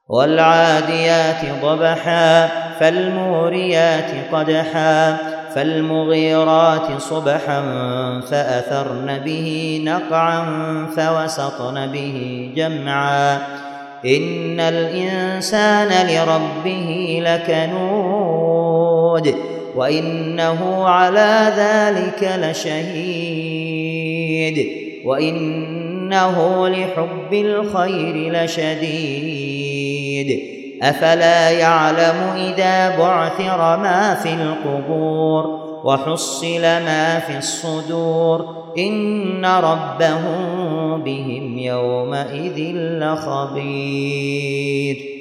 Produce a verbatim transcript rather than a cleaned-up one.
والعاديات ضبحا فالموريات قدحا فالمغيرات صبحا فأثرن به نقعا فوسطن به جمعا إن الإنسان لربه لكنود وإنه على ذلك لشهيد وإنه لحب الخير لشديد أفلا يعلم إذا بعثر ما في القبور وحصل ما في الصدور إن ربهم بهم يومئذ لخبير.